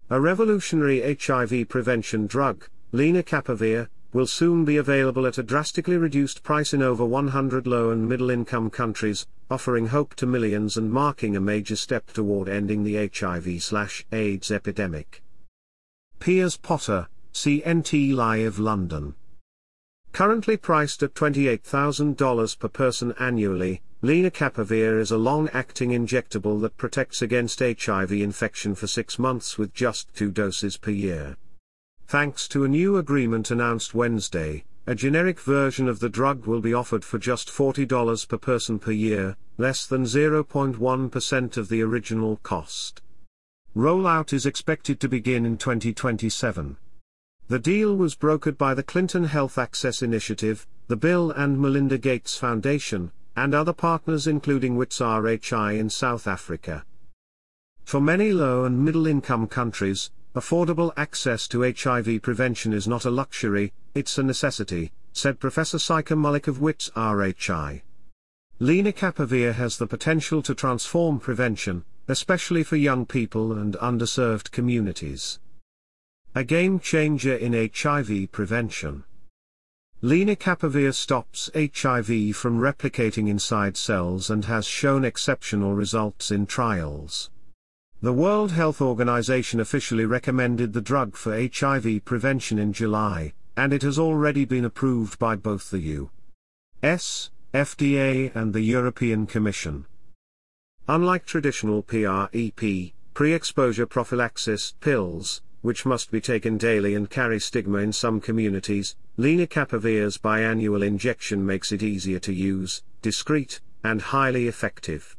A revolutionary HIV prevention drug, lenacapavir, will soon be available at a drastically reduced price in over 100 low and middle-income countries, offering hope to millions and marking a major step toward ending the HIV/AIDS epidemic. Piers Potter, CNT Live London. Currently priced at $28,000 per person annually, lenacapavir is a long-acting injectable that protects against HIV infection for 6 months with just 2 doses per year. Thanks to a new agreement announced Wednesday, a generic version of the drug will be offered for just $40 per person per year, less than 0.1% of the original cost. Rollout is expected to begin in 2027. The deal was brokered by the Clinton Health Access Initiative, the Bill and Melinda Gates Foundation, and other partners including WITS RHI in South Africa. For many low and middle-income countries, affordable access to HIV prevention is not a luxury, it's a necessity, said Professor Saika Mullik of WITS RHI. Lenacapavir has the potential to transform prevention, especially for young people and underserved communities. A game changer in HIV prevention. Lenacapavir stops HIV from replicating inside cells and has shown exceptional results in trials. The World Health Organization officially recommended the drug for HIV prevention in July, and it has already been approved by both the U.S. FDA and the European Commission. Unlike traditional PrEP, pre-exposure prophylaxis pills, which must be taken daily and carry stigma in some communities, lenacapavir's biannual injection makes it easier to use, discreet, and highly effective.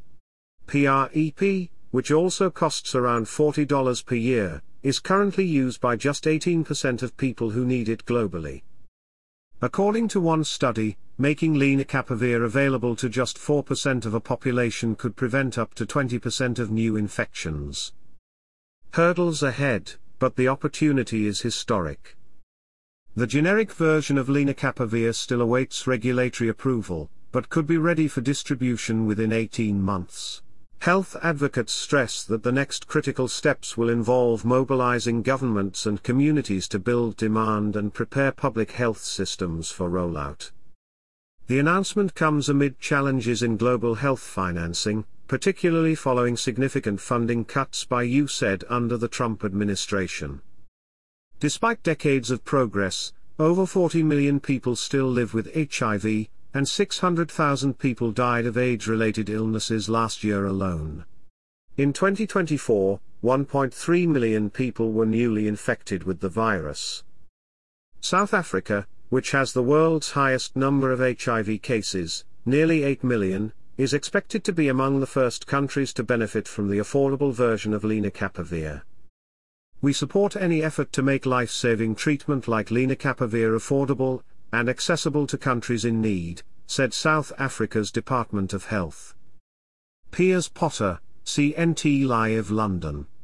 PrEP, which also costs around $40 per year, is currently used by just 18% of people who need it globally. According to one study, making lenacapavir available to just 4% of a population could prevent up to 20% of new infections. Hurdles ahead, but the opportunity is historic. The generic version of lenacapavir still awaits regulatory approval, but could be ready for distribution within 18 months. Health advocates stress that the next critical steps will involve mobilizing governments and communities to build demand and prepare public health systems for rollout. The announcement comes amid challenges in global health financing, particularly following significant funding cuts by USAID under the Trump administration. Despite decades of progress, over 40 million people still live with HIV, and 600,000 people died of AIDS-related illnesses last year alone. In 2024, 1.3 million people were newly infected with the virus. South Africa, which has the world's highest number of HIV cases, nearly 8 million, is expected to be among the first countries to benefit from the affordable version of lenacapavir. We support any effort to make life-saving treatment like lenacapavir affordable and accessible to countries in need, said South Africa's Department of Health. Piers Potter, CNT Live London.